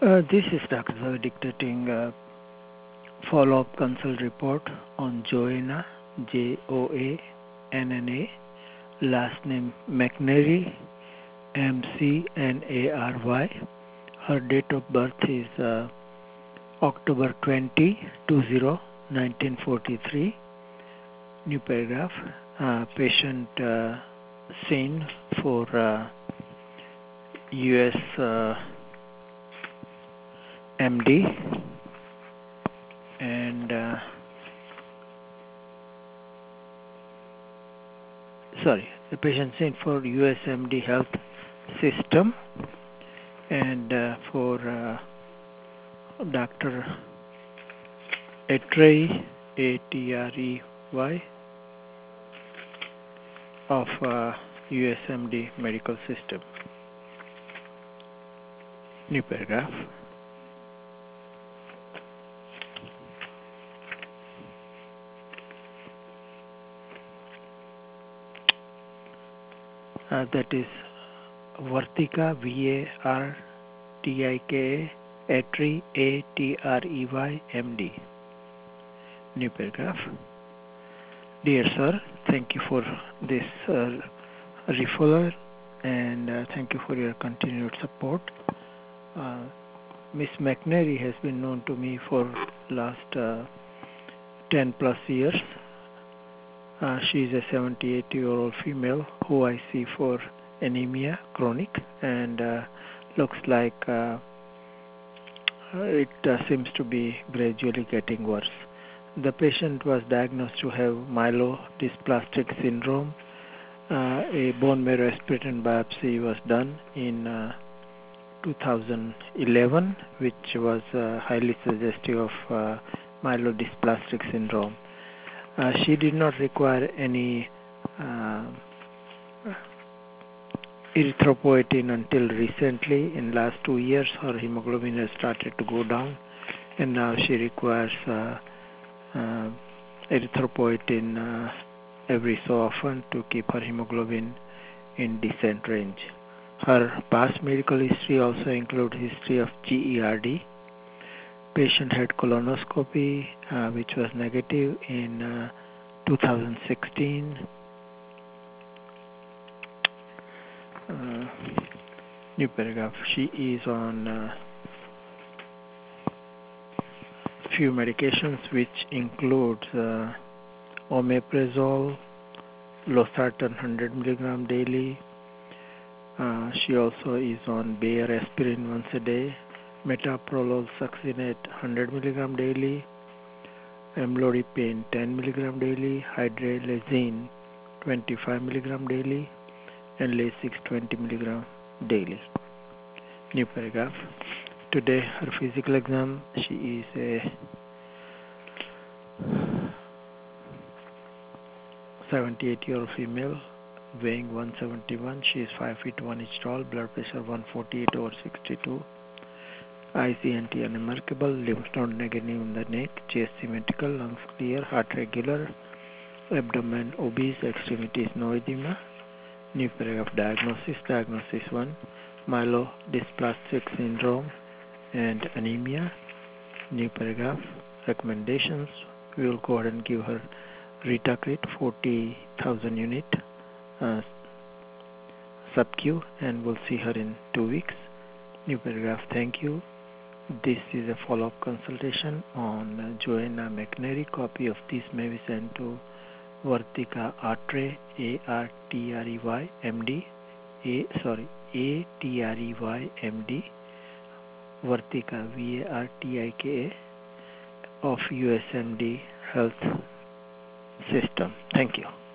This is Dr. Zoe dictating a follow-up consult report on Joanna, Joanna, last name McNary, McNary. Her date of birth is October 20, 1943. New paragraph. Patient seen for US MD and the patient seen for USMD Health System and for Dr. Atrey, Atrey, of USMD Medical System. New paragraph. That is Vartika, Vartika, Atrey, Atrey, MD. New paragraph. Dear sir, thank you for this referral and thank you for your continued support. Miss McNary has been known to me for last 10 plus years. She is a 78-year-old female who I see for anemia, chronic, and looks like it seems to be gradually getting worse. The patient was diagnosed to have myelodysplastic syndrome. A bone marrow aspirated biopsy was done in 2011, which was highly suggestive of myelodysplastic syndrome. She did not require any erythropoietin until recently. In last 2 years, her hemoglobin has started to go down, and now she requires erythropoietin every so often to keep her hemoglobin in decent range. Her past medical history also includes history of GERD. Patient had colonoscopy, which was negative in 2016. New paragraph. She is on few medications, which includes omeprazole, losartan 100 mg daily. She also is on Bayer aspirin once a day, metoprolol succinate 100 mg daily, amlodipine 10 mg daily, hydralazine 25 mg daily, and Lasix 20 mg daily. New paragraph. Today, her physical exam. She is a 78-year-old female, weighing 171. She is 5 feet 1 inch tall. Blood pressure 148/62. ICNT unremarkable. Lymph node negative in the neck. Chest symmetrical. Lungs clear. Heart regular. Abdomen obese. Extremities no edema. New paragraph. Diagnosis. Diagnosis 1. Myelodysplastic syndrome and anemia. New paragraph. Recommendations. We will go ahead and give her Retacrit 40,000 unit sub-Q, and we'll see her in 2 weeks. New paragraph. Thank you. This is a follow-up consultation on Joanna McNary. Copy of this may be sent to Vartika Atrey, Atrey, MD, Atrey, MD, Vartika, Vartika, of USMD Health System. Thank you.